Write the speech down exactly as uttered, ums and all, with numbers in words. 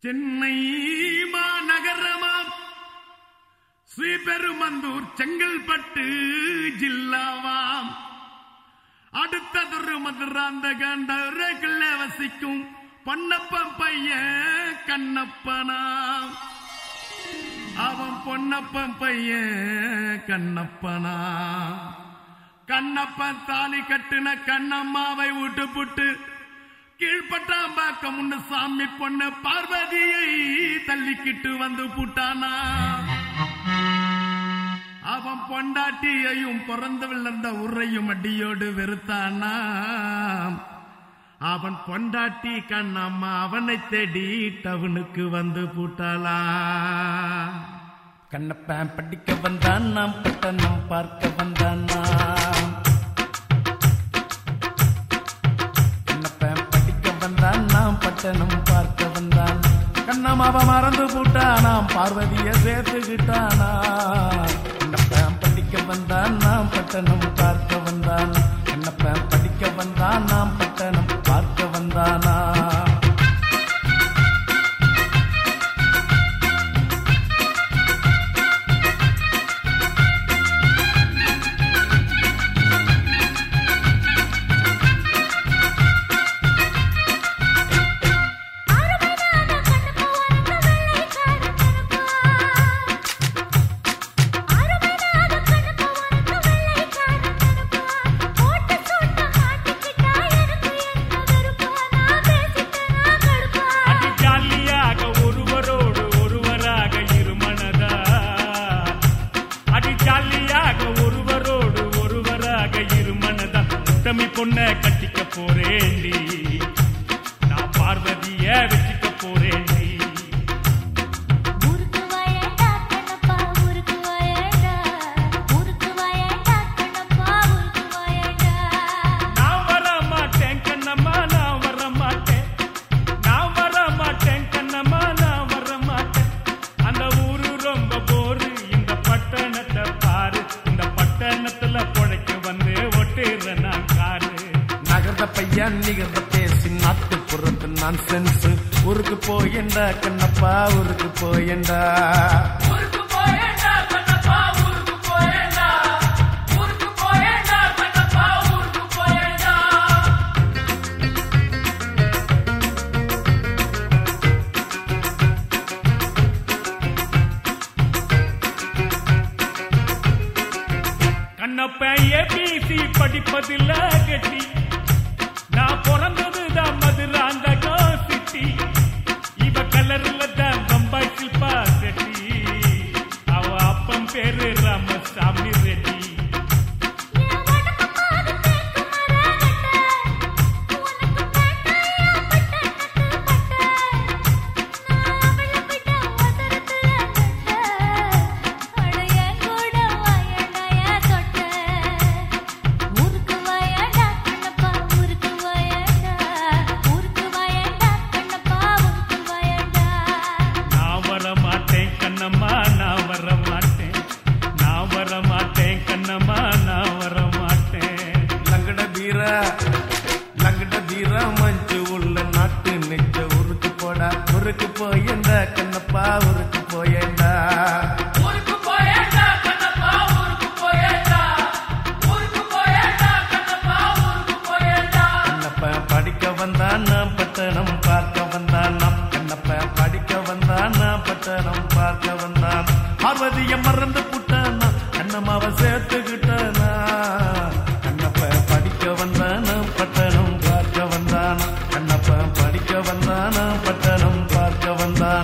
சென்னை மாநகரமாம் ஸ்ரீபெருமந்தூர் செங்கல்பட்டு ஜில்லாவாம் அடுத்ததொரு மதுராந்த கண்டவர்கள வசிக்கும் பொன்னப்பன் பையன் கண்ணப்பனாம். அவன் பொன்னப்பன் பையன் கண்ணப்பனா. கண்ணப்பன் தாலி கட்டுன கண்ணம்மாவை விட்டு புட்டு கீழ்பட்டாம்பாக்கம் முன்னு சாமி பொண்ணு பார்வதியை தள்ளிக்கிட்டு வந்து புட்டானா. அவன் பொண்டாட்டியையும் பிறந்து விழுந்த உரையும் அடியோடு வெறுத்தானா. அவன் பொண்டாட்டி கண்ணம்மா அவனை தேடி டவுனுக்கு வந்து பூட்டாளா. கண்ணப்பன் படிக்க வந்தான் நாம் பட்டணம் பார்க்க வந்தான் நாம். கண்ணப்பன் படிக்க வந்தான் நாம் பட்டணம் பார்க்க வந்தான். கண்ணம்மாவை மறந்து பூட்டானாம் பார்வதிய சேர்த்துக்கிட்டானா. கண்ணப்பன் படிக்க வந்தான் நாம் பட்டணம் பார்க்க வந்தான். கண்ணப்பன் படிக்க வந்தான் நாம் பட்டணம் பார்க்க வந்தானா. பொண்ண கட்டிக்க போறேண்டி நான் பார்வதிய வச்சுக்க போறேண்டி. நான் வர மாட்டேன் கண்ணம்மா நான் வர மாட்டேன். நான் வர மாட்டேன் கண்ணம்மா நான் வர மாட்டேன். அந்த ஊரு ரொம்ப போரு இந்த பட்டணத்தை பாரு. இந்த பட்டணத்துல பொழைக்க வந்து ஒட்டுற நான் காரு. நகர்ந்த பையன் நிகழ்ந்த பேசி நாட்டு புறத்து நான் சென்ஸ். ஊருக்கு போயண்டா கண்ணப்பா ஊருக்கு போயண்டா. கண்ணப்ப ஏபிசி படிப்பதில்ல கட்டி. நான் பிறந்ததுதான் மதுராந்த சிட்டி. இவ கலர்ல தான் பம்பாய் சில்பா செட்டி. அவ அப்பன் பேரு ராமசாமி ரெட்டி. கண்ணம்மா நான் வர மாட்டேன். நான் வர மாட்டேன் கண்ணம்மா நான் வர மாட்டேன். லங்கட வீரா லங்கட வீரா மஞ்சு உள்ள நாட்டு நெஞ்ச ஊருக்கு போடா. ஊருக்கு போயண்டா கண்ணப்பா ஊருக்கு போயண்டா. கண்ணப்ப படிக்க வந்தான் நாம் பட்டணம் பார்க்க வந்தான் நாம். கண்ணப்ப படிக்க வந்தான் நாம் பட்டணம் பார்க்க வந்தான். பார்வதிய மறந்து புட்டானா கண்ணம்மாவை சேர்த்துக்கிட்டானா. கண்ணப்ப படிக்க வந்தானா பட்டணம் பார்க்க வந்தானா. கண்ணப்ப படிக்க வந்தானா பட்டணம் பார்க்க வந்தானா.